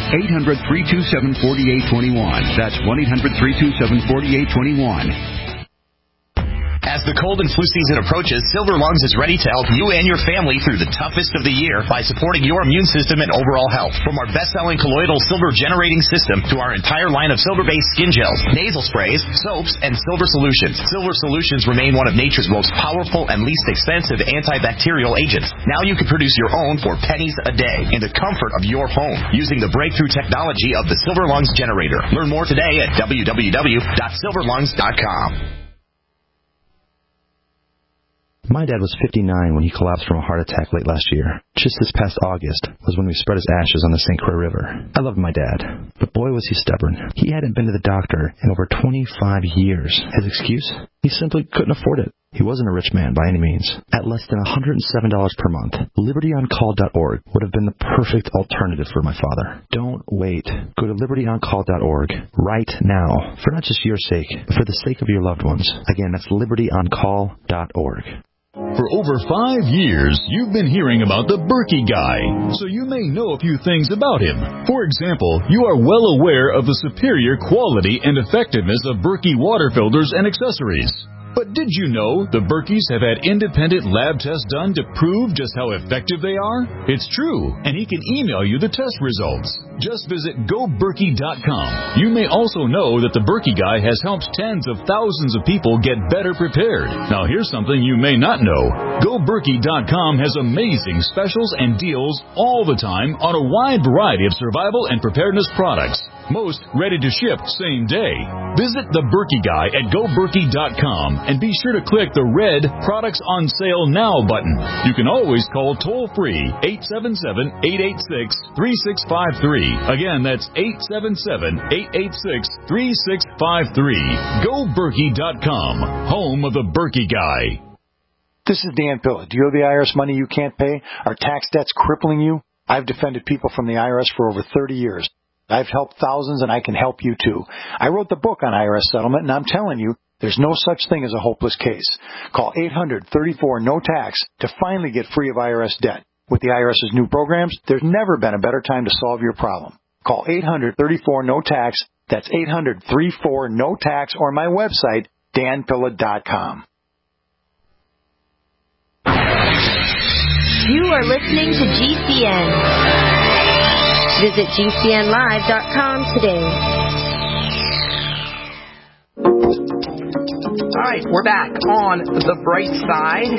S17: 800-327-4821. That's 1-800-327-4821. As the cold and flu season approaches, Silver Lungs is ready to help you and your family through the toughest of the year by supporting your immune system and overall health. From our best-selling colloidal silver generating system to our entire line of silver-based skin gels, nasal sprays, soaps, and silver solutions. Silver solutions remain one of nature's most powerful and least expensive antibacterial agents. Now you can produce your own for pennies a day in the comfort of your home using the breakthrough technology of the Silver Lungs generator. Learn more today at www.silverlungs.com.
S3: My dad was 59 when he collapsed from a heart attack late last year. Just this past August was when we spread his ashes on the St. Croix River. I loved my dad, but boy was he stubborn. He hadn't been to the doctor in over 25 years. His excuse? He simply couldn't afford it. He wasn't a rich man by any means. At less than $107 per month, LibertyOnCall.org would have been the perfect alternative for my father. Don't wait. Go to LibertyOnCall.org right now, for not just your sake, but for the sake of your loved ones. Again, that's LibertyOnCall.org.
S18: For over 5 years, you've been hearing about the Berkey Guy, so you may know a few things about him. For example, you are well aware of the superior quality and effectiveness of Berkey water filters and accessories. But did you know the Berkeys have had independent lab tests done to prove just how effective they are? It's true, and he can email you the test results. Just visit GoBerkey.com. You may also know that the Berkey Guy has helped tens of thousands of people get better prepared. Now here's something you may not know. GoBerkey.com has amazing specials and deals all the time on a wide variety of survival and preparedness products. Most ready to ship same day. Visit the Berkey Guy at GoBerkey.com and be sure to click the red Products on Sale Now button. You can always call toll-free 877-886-3653. Again, that's 877-886-3653. GoBerkey.com, home of the Berkey Guy.
S19: This is Dan Pilla. Do you owe the IRS money you can't pay? Are tax debts crippling you? I've defended people from the IRS for over 30 years. I've helped thousands, and I can help you, too. I wrote the book on IRS settlement, and I'm telling you, there's no such thing as a hopeless case. Call 800-34-NO-TAX to finally get free of IRS debt. With the IRS's new programs, there's never been a better time to solve your problem. Call 800-34-NO-TAX. That's 800-34-NO-TAX, or my website, danpilla.com.
S8: You are listening to GCN. Visit GCNlive.com today.
S2: All right, we're back on the bright side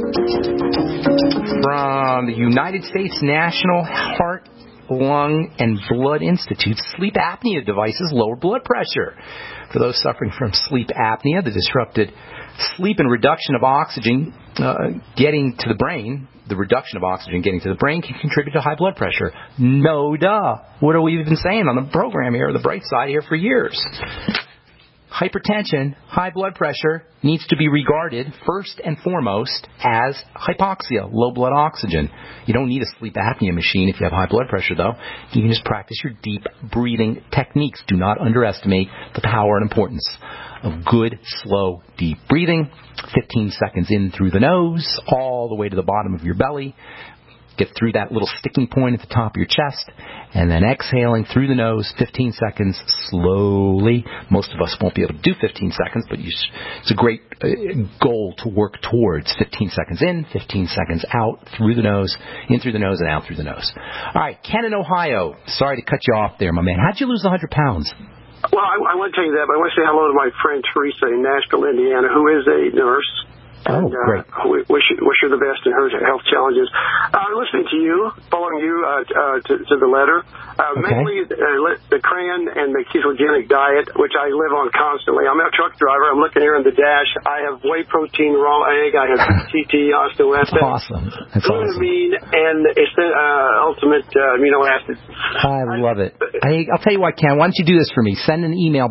S2: from the United States National Heart, Lung, and Blood Institute. Sleep apnea devices lower blood pressure. For those suffering from sleep apnea, the disrupted sleep and reduction of oxygen getting to the brain, the reduction of oxygen getting to the brain can contribute to high blood pressure. No duh. What are we even saying on the program here, the bright side here for years? Hypertension, high blood pressure, needs to be regarded first and foremost as hypoxia, low blood oxygen. You don't need a sleep apnea machine if you have high blood pressure, though. You can just practice your deep breathing techniques. Do not underestimate the power and importance of good, slow, deep breathing. 15 seconds in through the nose, all the way to the bottom of your belly. Get through that little sticking point at the top of your chest, and then exhaling through the nose, 15 seconds, slowly. Most of us won't be able to do 15 seconds, but it's a great goal to work towards. 15 seconds in, 15 seconds out, through the nose, in through the nose, and out through the nose. All right, Ken in Ohio. Sorry to cut you off there, my man. How'd you lose 100 pounds?
S14: Well, I want to tell you that, but I want to say hello to my friend Teresa in Nashville, Indiana, who is a nurse.
S2: Oh, great.
S14: Wish her the best in her health challenges. Listening to you, following you to the letter, mainly the CRAN and the ketogenic diet, which I live on constantly. I'm a truck driver. I'm looking here in the dash. I have whey protein, raw egg. I have TT, osteoacid.
S2: That's awesome.
S14: glutamine, and it's the ultimate amino acid.
S2: I love it. I'll tell you what, Ken, why don't you do this for me? Send an email,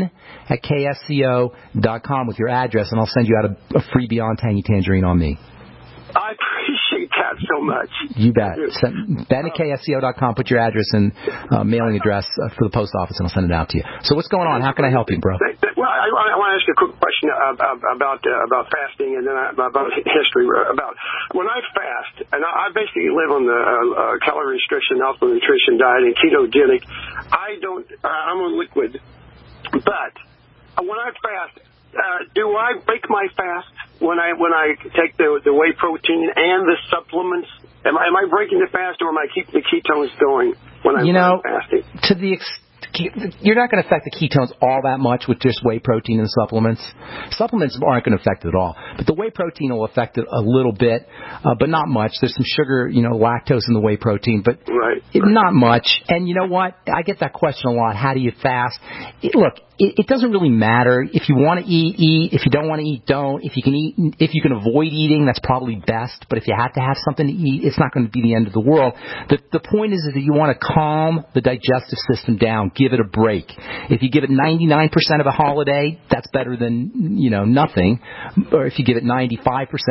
S2: ben@ksco.com with your address, and I'll send you out a free Beyond Tangy Tangerine on me.
S14: I appreciate that so much.
S2: You bet. Ben@ksco.com, put your address and mailing address for the post office, and I'll send it out to you. So what's going on? How can I help you, bro?
S14: Well, I want to ask you a quick question about fasting, and then about history. About when I fast, and I basically live on the calorie restriction, alpha nutrition diet, and ketogenic. I'm on liquid, but when I fast, Do I break my fast when I take the whey protein and the supplements? Am I breaking the fast, or am I keeping the ketones going when I'm fasting?
S2: To the you're not going to affect the ketones all that much with just whey protein and supplements. Supplements aren't going to affect it at all. But the whey protein will affect it a little bit, but not much. There's some sugar, lactose in the whey protein, but not much. And you know what? I get that question a lot. How do you fast? Look, it doesn't really matter. If you want to eat, eat. If you don't want to eat, don't. If you can avoid eating, that's probably best. But if you have to have something to eat, it's not going to be the end of the world. The point is that you want to calm the digestive system down. Give it a break. If you give it 99% of a holiday, that's better than, nothing. Or if you give it 95%,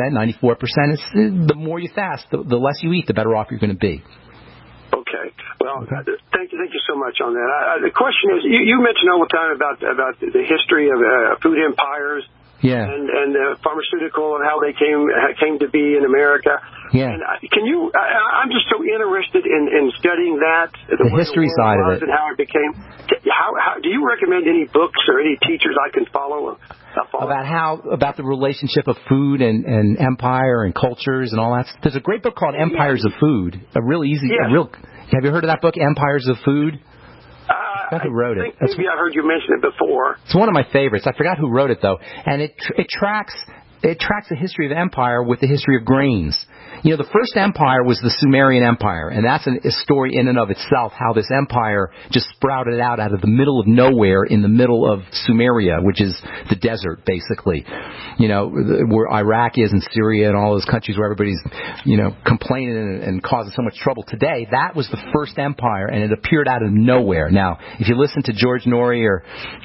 S2: 94%, the more you fast, the less you eat, the better off you're going to be.
S14: Okay. Well, thank you so much on that. The question is, you mentioned all the time about the history of food empires, and pharmaceutical and how they came to be in America.
S2: Yeah.
S14: And I'm just so interested in studying that,
S2: the history side of it,
S14: and how it became. How do you recommend any books or any teachers I can follow?
S2: About the relationship of food and empire and cultures and all that. There's a great book called Empires of Food. Have you heard of that book, Empires of Food? I forgot who wrote it.
S14: Maybe I've heard you mention it before.
S2: It's one of my favorites. I forgot who wrote it though, and it tracks the history of empire with the history of grains. The first empire was the Sumerian Empire, and that's a story in and of itself, how this empire just sprouted out of the middle of nowhere in the middle of Sumeria, which is the desert, basically. Where Iraq is and Syria and all those countries where everybody's, complaining and causing so much trouble today. That was the first empire, and it appeared out of nowhere. Now, if you listen to George Norrie or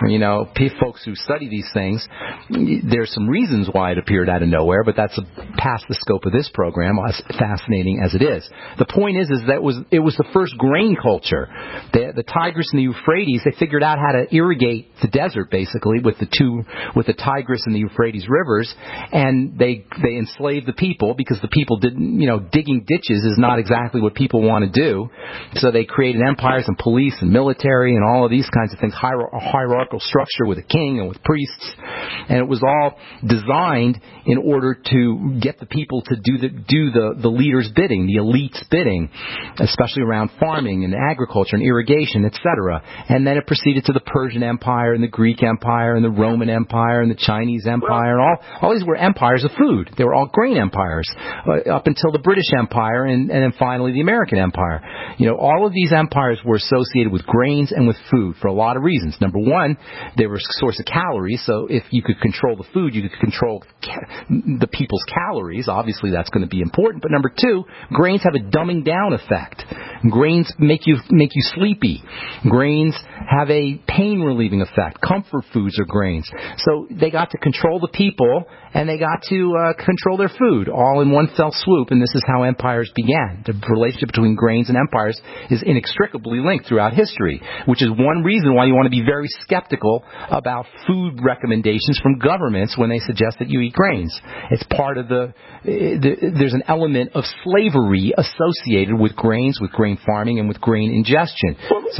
S2: folks who study these things, there's some reasons why it appeared out of nowhere, but that's past the scope of this program, as fascinating as it is. The point is that it was the first grain culture. The Tigris and the Euphrates, they figured out how to irrigate the desert, basically, with the Tigris and the Euphrates rivers, and they enslaved the people because the people didn't, digging ditches is not exactly what people want to do. So they created empires and police and military and all of these kinds of things, a hierarchical structure with a king and with priests, and it was all designed in order to get the people to do the leader's bidding, the elite's bidding, especially around farming and agriculture and irrigation, etc. And then it proceeded to the Persian Empire and the Greek Empire and the Roman Empire and the Chinese Empire, and all these were empires of food. They were all grain empires up until the British Empire and then finally the American Empire. All of these empires were associated with grains and with food for a lot of reasons. Number one, they were a source of calories, so if you could control the food, you could control the people's calories. Obviously, that's going to be important. But number two, grains have a dumbing down effect. Grains make you sleepy. Grains have a pain relieving effect. Comfort foods are grains. So they got to control the people, and they got to control their food all in one fell swoop, and this is how empires began. The relationship between grains and empires is inextricably linked throughout history, which is one reason why you want to be very skeptical about food recommendations from governments when they suggest that you eat grains. It's part of there's an element of slavery associated with grains, with grain farming, and with grain ingestion.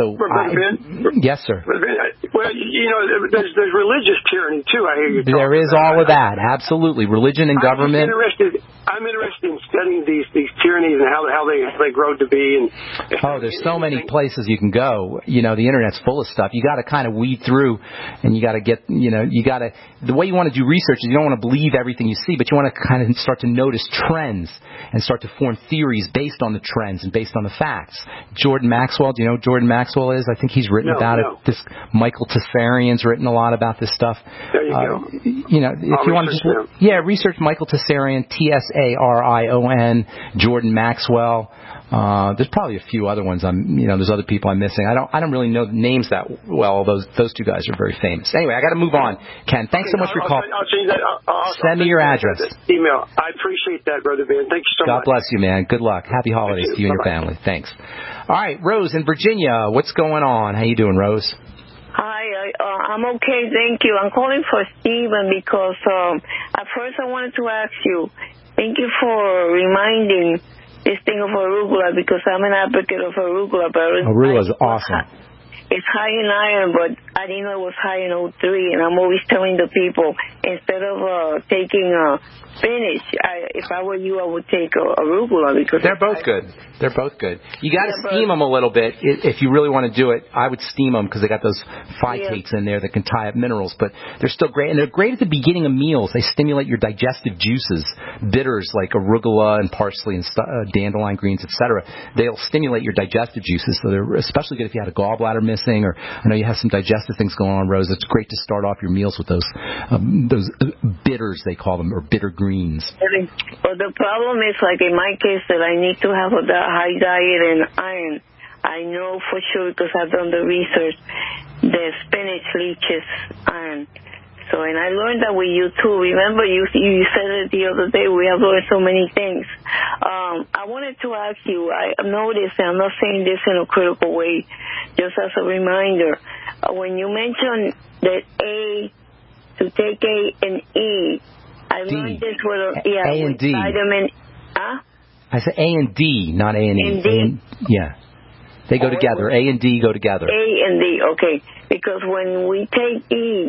S2: Yes, sir.
S14: Well, there's religious tyranny too. I hear you.
S2: There is all of that. Absolutely, religion and government.
S14: I'm interested in studying these tyrannies and how they grow to be.
S2: There's so many places you can go. The internet's full of stuff. You got to kind of weed through, and you got to get. The way you want to do research is you don't want to believe everything you see, but you want to kind of start to notice trends and start to form theories based on the trends and based on the facts. Jordan Maxwell, do you know who Jordan Maxwell is? I think he's written about it. This Michael Tessarian's written a lot about this stuff.
S14: There you go.
S2: If you want to research Michael Tessarian, Tsarion, Jordan Maxwell. There's probably a few other ones. There's other people I'm missing. I don't really know the names that well. Those two guys are very famous. Anyway, I got to move on. Ken, thanks so much for calling. Send me your address.
S14: Email. I appreciate that, Brother Ben. Thank you so much.
S2: God bless you, man. Good luck. Happy holidays to you and your family. Thanks. All right, Rose in Virginia. What's going on? How you doing, Rose?
S20: Hi, I'm okay, thank you. I'm calling for Stephen because at first I wanted to ask you, thank you for reminding this thing of arugula because I'm an advocate of arugula. But
S2: arugula is awesome.
S20: it's high in iron, but I didn't know it was high in O3. And I'm always telling the people, instead of taking spinach, if I were you, I would take arugula because
S2: they're both good. They're both good. You got to steam them a little bit if you really want to do it. I would steam them because they got those phytates in there that can tie up minerals, but they're still great. And they're great at the beginning of meals. They stimulate your digestive juices, bitters like arugula and parsley and dandelion greens, etc. They'll stimulate your digestive juices, so they're especially good if you had a gallbladder missing, or I know you have some digestive things going on, Rose. It's great to start off your meals with those bitters, they call them, or bitter greens.
S20: Well, the problem is, like in my case, that I need to have a high diet in iron. I know for sure because I've done the research. The spinach leaches iron. So, and I learned that with you too. Remember, you said it the other day. We have learned so many things. I wanted to ask you. I noticed, and I'm not saying this in a critical way, just as a reminder. When you mentioned that to take A and E, I learned this with
S2: A and D.
S20: Vitamin.
S2: I said A and D, not A and E.
S20: And D?
S2: Yeah. They go together. A and D go together.
S20: A and D, okay. Because when we take E,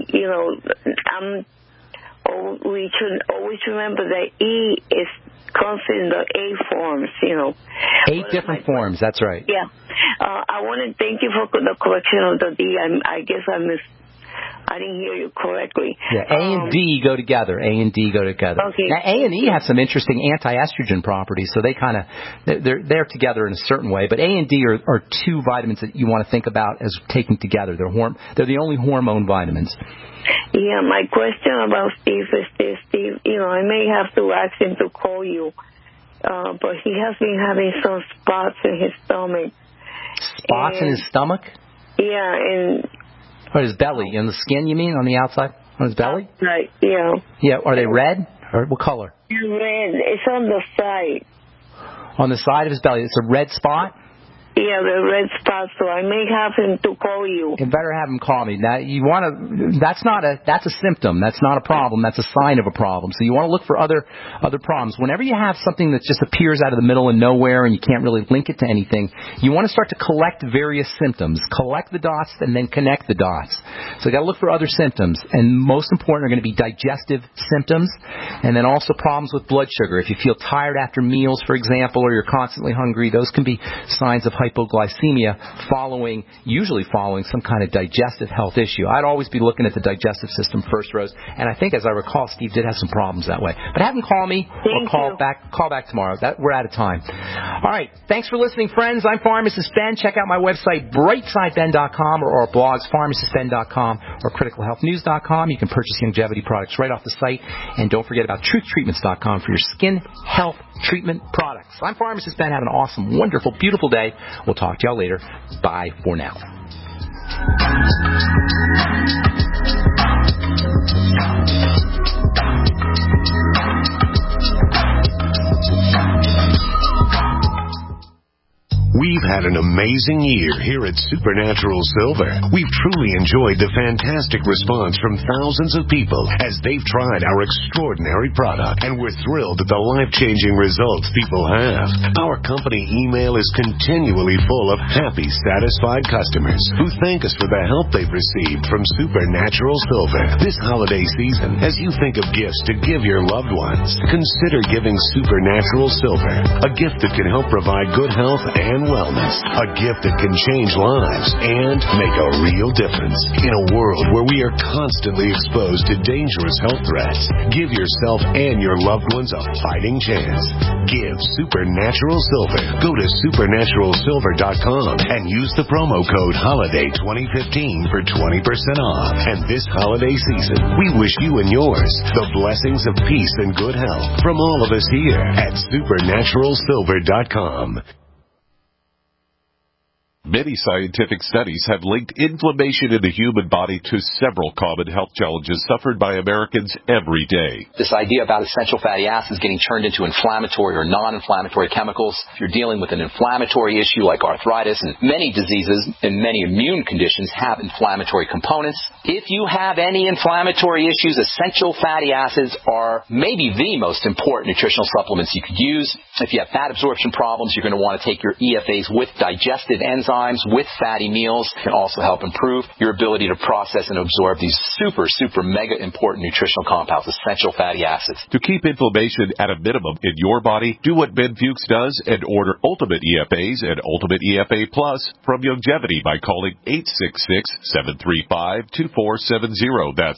S20: we should always remember that E comes in the A forms,
S2: 8 different forms, that's right.
S20: Yeah. I want to thank you for the correction of the D. I guess I didn't hear you correctly.
S2: Yeah, A and D go together. A and D go together.
S20: Okay.
S2: Now, A and E have some interesting anti-estrogen properties, so they kind of they're together in a certain way. But A and D are 2 vitamins that you want to think about as taken together. They're the only hormone vitamins.
S20: Yeah, my question about Steve is this, Steve. I may have to ask him to call you, but he has been having some spots in his stomach.
S2: Spots in his stomach?
S20: Yeah, and.
S2: Or his belly, in the skin, you mean, on the outside? On his belly?
S20: Right, yeah.
S2: Yeah, are they red? Or what color?
S20: Red. It's on the side.
S2: On the side of his belly. It's a red spot?
S20: Yeah, the red spot, so I may have him to call you.
S2: You better have him call me. Now, that's a symptom. That's not a problem. That's a sign of a problem. So you want to look for other problems. Whenever you have something that just appears out of the middle of nowhere and you can't really link it to anything, you want to start to collect various symptoms. Collect the dots and then connect the dots. So you got to look for other symptoms. And most important are going to be digestive symptoms and then also problems with blood sugar. If you feel tired after meals, for example, or you're constantly hungry, those can be signs of hypoglycemia usually following some kind of digestive health issue. I'd always be looking at the digestive system first, Rose. And I think, as I recall, Steve did have some problems that way. But have him call me or call back tomorrow. We're out of time. All right. Thanks for listening, friends. I'm Pharmacist Ben. Check out my website, brightsideben.com, or our blogs, pharmacistben.com or criticalhealthnews.com. You can purchase longevity products right off the site. And don't forget about truthtreatments.com for your skin health treatment products. I'm Pharmacist Ben. Have an awesome, wonderful, beautiful day. We'll talk to y'all later. Bye for now.
S4: We've had an amazing year here at Supernatural Silver. We've truly enjoyed the fantastic response from thousands of people as they've tried our extraordinary product, and we're thrilled at the life-changing results people have. Our company email is continually full of happy, satisfied customers who thank us for the help they've received from Supernatural Silver. This holiday season, as you think of gifts to give your loved ones, consider giving Supernatural Silver, a gift that can help provide good health and wellness, a gift that can change lives and make a real difference. In a world where we are constantly exposed to dangerous health threats, give yourself and your loved ones a fighting chance. Give Supernatural Silver. Go to supernaturalsilver.com and use the promo code HOLIDAY2015 for 20% off. And this holiday season, we wish you and yours the blessings of peace and good health from all of us here at supernaturalsilver.com.
S9: Many scientific studies have linked inflammation in the human body to several common health challenges suffered by Americans every day.
S2: This idea about essential fatty acids getting turned into inflammatory or non-inflammatory chemicals. If you're dealing with an inflammatory issue like arthritis, and many diseases and many immune conditions have inflammatory components. If you have any inflammatory issues, essential fatty acids are maybe the most important nutritional supplements you could use. If you have fat absorption problems, you're going to want to take your EFAs with digestive enzymes. enzymes with fatty meals can also help improve your ability to process and absorb these super mega important nutritional compounds, essential fatty acids.
S21: To keep inflammation at a minimum in your body, do what Ben Fuchs does and order Ultimate EFAs and Ultimate EFA Plus from Longevity by calling 866-735-2470. That's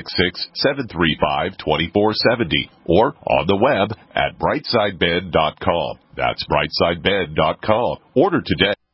S21: 866-735-2470. Or on the web at brightsideben.com. That's brightsideben.com. Order today.